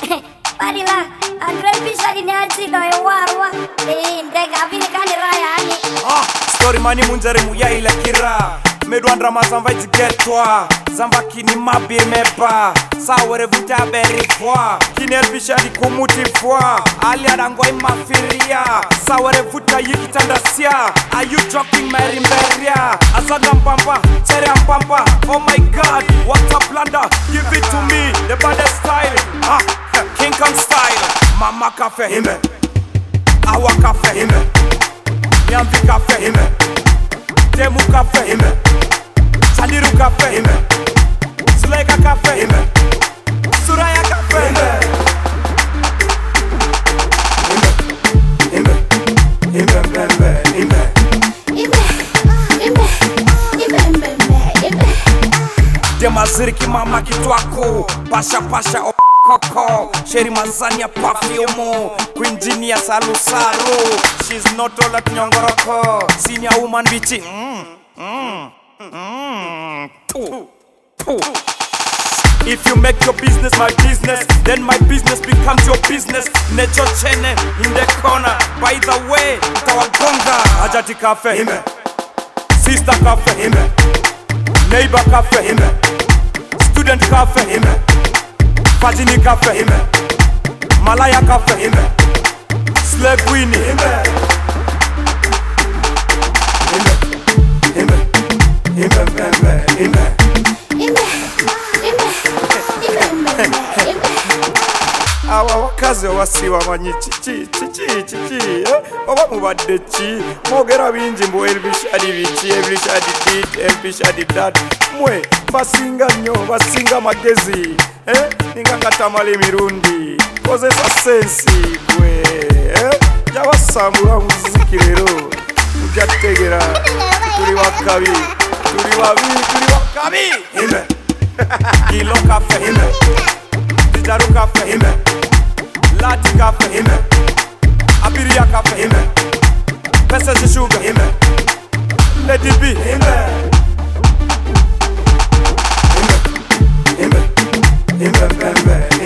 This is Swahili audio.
Parila, andrei bisa dinyaci doi warwa. Ndega vile kani raya ani. Story mani munjari muya ila kira. Medwandra mazamba itigetwa. Zamba kini mabi meba. Sawere vuta beri fwa. Kini elbisha di kumuti fwa. Ali adangwa imafiria. Sawere vuta yikitandasia. Are you joking Mary Mberia? Asaga mpamba, chere mpamba. Oh my god, what a blunder. Give it to me, the baddest style. King Kong style. Mama kafe hime. Awa kafe hime. Nyambi kafe hime. Demu kafe hime. Chandiru kafe hime. Suleka kafe hime. Suraya kafe hime. Hime. Hime mbembe. Hime. Dema ziriki mama kitwako. Pasha pasha koko. Sheri mazania perfume. Queen Genia Salusaro. She's not all at nyongoroko. Senior woman bichi. If you make your business my business, then my business becomes your business. Necho chene in the corner. By the way, utawagonga. Ajati kafe hime. Sister kafe hime. Neighbor kafe hime. Student kafe hime. Fajini kafe hime. Malaya kafe hime. Slave Winnie hime. Hime. Awa wakazi wasiwa manyi chichi oba mubadde chi mogera bingi mbu elbishadi bichi elbishadi dit elbishadi dat mwe basinga nnyo basinga magezi ninga ngatamala emirundi kozesa sensi gwe jawasambula muziki lero mujategera tuli wakabi tuli wakabi hime kilo kafe hime Dijaru kafe hime Lati kafe hime Abiria kafe hime Pesa sugar hime Lady B hime Hime